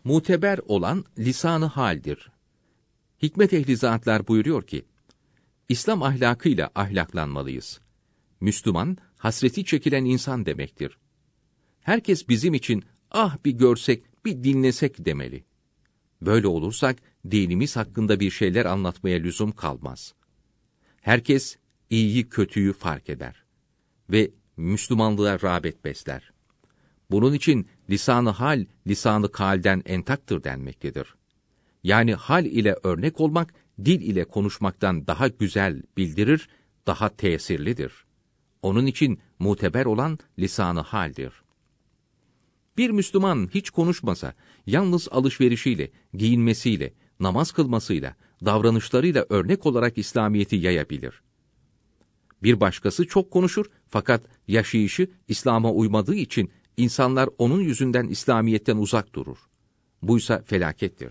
Muteber olan lisan-ı haldir. Hikmet ehli zatlar buyuruyor ki, İslam ahlakıyla ahlaklanmalıyız. Müslüman, hasreti çekilen insan demektir. Herkes bizim için, ah bir görsek, bir dinlesek demeli. Böyle olursak, dinimiz hakkında bir şeyler anlatmaya lüzum kalmaz. Herkes, iyiyi kötüyü fark eder. Ve Müslümanlığa rağbet besler. Bunun için lisan-ı hal, lisan-ı kalden entaktır denmektedir. Yani hal ile örnek olmak, dil ile konuşmaktan daha güzel bildirir, daha tesirlidir. Onun için muteber olan lisan-ı haldir. Bir Müslüman hiç konuşmasa, yalnız alışverişiyle, giyinmesiyle, namaz kılmasıyla, davranışlarıyla örnek olarak İslamiyet'i yayabilir. Bir başkası çok konuşur fakat yaşayışı İslam'a uymadığı için insanlar onun yüzünden İslamiyet'ten uzak durur. Buysa felakettir.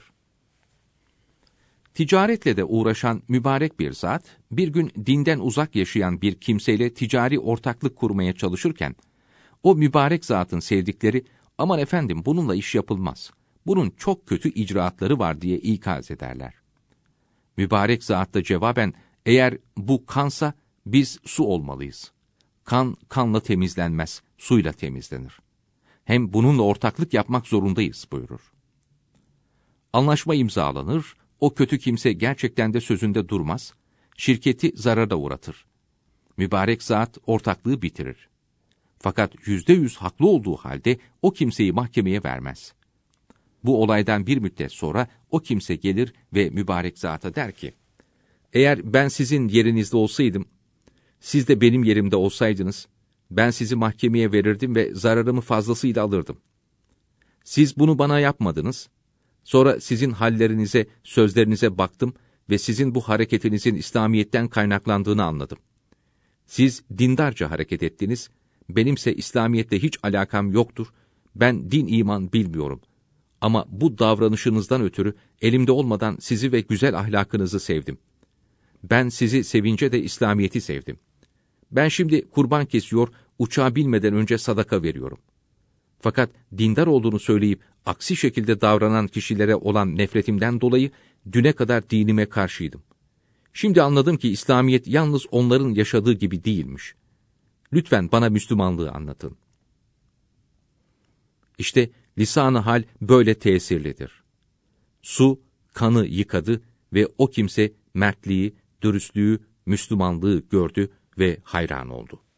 Ticaretle de uğraşan mübarek bir zat, bir gün dinden uzak yaşayan bir kimseyle ticari ortaklık kurmaya çalışırken, o mübarek zatın sevdikleri, aman efendim bununla iş yapılmaz, bunun çok kötü icraatları var diye ikaz ederler. Mübarek zat da cevaben, eğer bu kansa biz su olmalıyız. Kan, kanla temizlenmez, suyla temizlenir. Hem bununla ortaklık yapmak zorundayız buyurur. Anlaşma imzalanır, o kötü kimse gerçekten de sözünde durmaz, şirketi zarara uğratır. Mübarek zat ortaklığı bitirir. Fakat %100 haklı olduğu halde o kimseyi mahkemeye vermez. Bu olaydan bir müddet sonra o kimse gelir ve mübarek zata der ki, eğer ben sizin yerinizde olsaydım, siz de benim yerimde olsaydınız, ben sizi mahkemeye verirdim ve zararımı fazlasıyla alırdım. Siz bunu bana yapmadınız, sonra sizin hallerinize, sözlerinize baktım ve sizin bu hareketinizin İslamiyet'ten kaynaklandığını anladım. Siz dindarca hareket ettiniz, benimse İslamiyet'le hiç alakam yoktur, ben din iman bilmiyorum. Ama bu davranışınızdan ötürü elimde olmadan sizi ve güzel ahlakınızı sevdim. Ben sizi sevince de İslamiyet'i sevdim. Ben şimdi kurban kesiyor, uçağa binmeden önce sadaka veriyorum. Fakat dindar olduğunu söyleyip aksi şekilde davranan kişilere olan nefretimden dolayı düne kadar dinime karşıydım. Şimdi anladım ki İslamiyet yalnız onların yaşadığı gibi değilmiş. Lütfen bana Müslümanlığı anlatın. İşte lisan-ı hal böyle tesirlidir. Su, kanı yıkadı ve o kimse mertliği, dürüstlüğü, Müslümanlığı gördü ve hayran oldu.